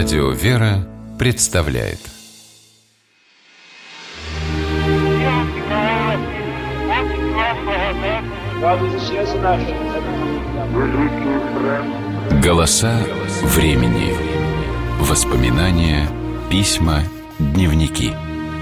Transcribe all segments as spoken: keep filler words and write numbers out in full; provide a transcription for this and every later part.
Радио «Вера» представляет «Голоса времени». Воспоминания, письма, дневники.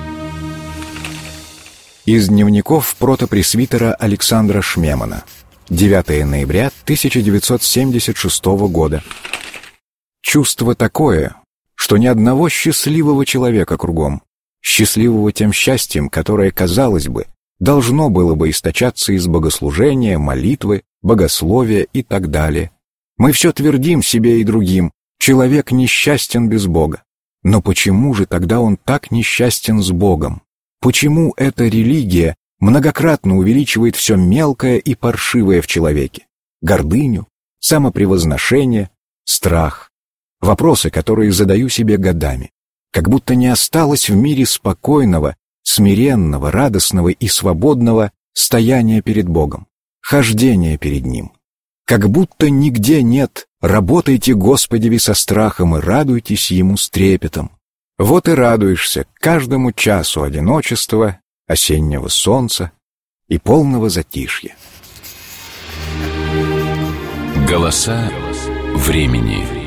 Из дневников протопресвитера Александра Шмемана. девятое ноября тысяча девятьсот семьдесят шестого года. Чувство такое, что ни одного счастливого человека кругом, счастливого тем счастьем, которое, казалось бы, должно было бы источаться из богослужения, молитвы, богословия и так далее. Мы все твердим себе и другим: человек несчастен без Бога. Но почему же тогда он так несчастен с Богом? Почему эта религия многократно увеличивает все мелкое и паршивое в человеке? Гордыню, самопревозношение, страх. Вопросы, которые задаю себе годами. Как будто не осталось в мире спокойного, смиренного, радостного и свободного стояния перед Богом, хождения перед Ним. Как будто нигде нет «работайте, Господи, со страхом и радуйтесь Ему с трепетом». Вот и радуешься каждому часу одиночества, осеннего солнца и полного затишья. Голоса времени.